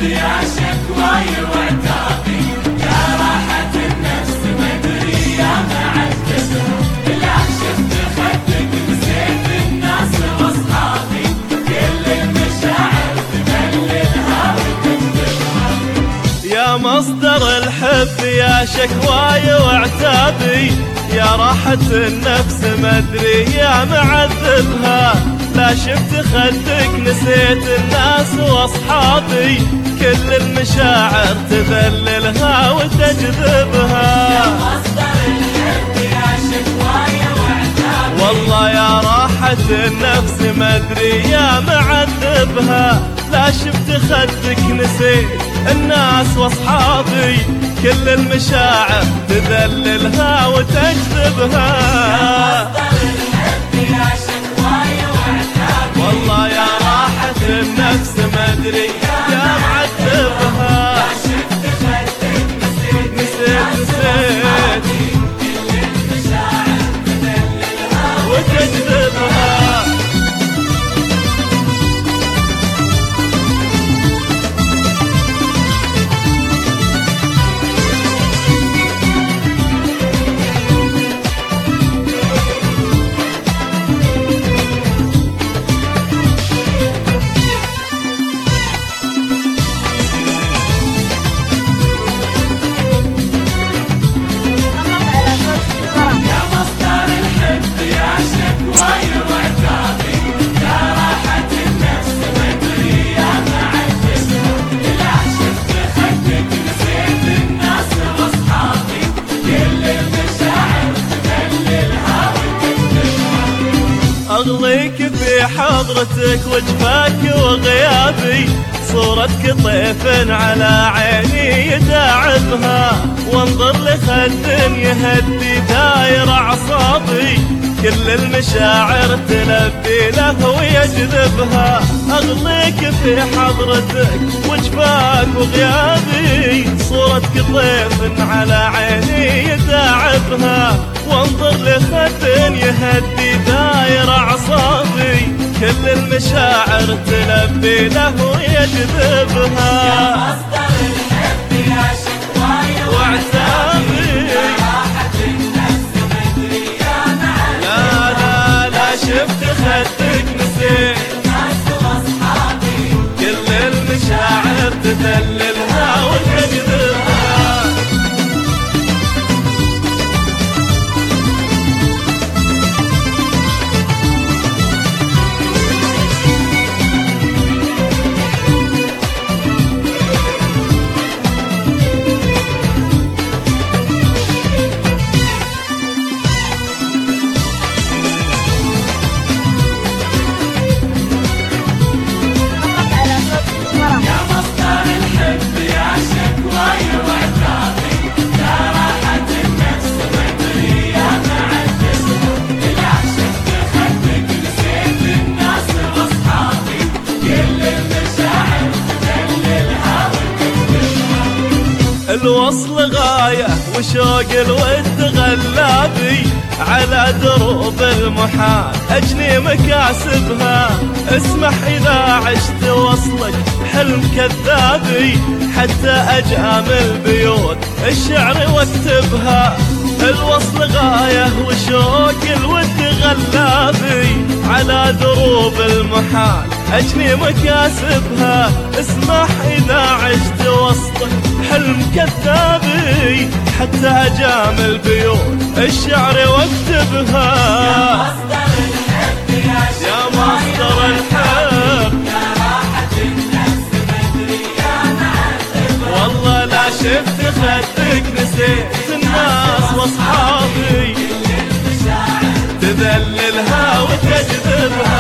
يا شكواي وعتابي يا راحة النفس مدري يا معذبها لا شفت خدك نسيت الناس واصحابي كل المشاعر تبللها وتكذبها. يا مصدر الحب يا شكواي وعتابي يا راحة النفس مدري يا معذبها لا شفت خدك نسيت الناس واصحابي كل المشاعر تذللها وتجذبها. يا مصدر الحب يا شكواي وعتابي والله يا راحة النفس مدري يا معذبها لا شفت خدك نسيت الناس واصحابي كل المشاعر تذللها وتجذبها. يا مصدر الحب يا شكواي وعتابي والله يا راحة النفس مدري يا معذبها لا شفت خدك نسيت نسيت كل المشاعر تدللها وتجذبها. يا مصدر الحب يا شكواي وعتابي يا راحة النفس مدري يا معذبها لا شفت خدك نسيت الناس واصحابي كل المشاعر تدللها وتكذبها. أغليك في حضرتك وجفاك وغيابي صورتك طيف على عيني يداعبها وانظر لخد يهدي داير أعصابي كل المشاعر تلبي له ويجذبها. أغليك في حضرتك وجفاك وغيابي صورتك طيف على عيني يداعبها وانظر لخد يهدي داير أعصابي كل المشاعر تلبي له ويجذبها. يا مصدر الحب يا شكواي وعتابي يا راحة النفس مدري يا معذبها لا لا شفت خدك نسيت الناس واصحابي كل المشاعر تذللها وتجذبها. يا مصدر الحب يا شكواي وعتابي يا راحة النفس مدري يا معذبها لا شفت خدك نسيت الناس واصحابي كل المشاعر تدللها وتكذبها. الوصل غاية وشوق الود غلابي على دروب المحال أجني مكاسبها اسمح إذا عشت وصلك حلم كذابي حتى أجامل بيوت الشعر واكتبها. الوصل غاية وشوق الود غلابي على دروب المحال أجني مكاسبها اسمح إذا عشت وسطك حلم كذابي حتى أجامل بيوت الشعر واكتبها. يا مصدر الحب يا يا مصدر الحب يا راحة النفس مدري يا معذبها والله لا شفت خدك نسيت الناس واصحابي كل المشاعر تذللها وتجذبها.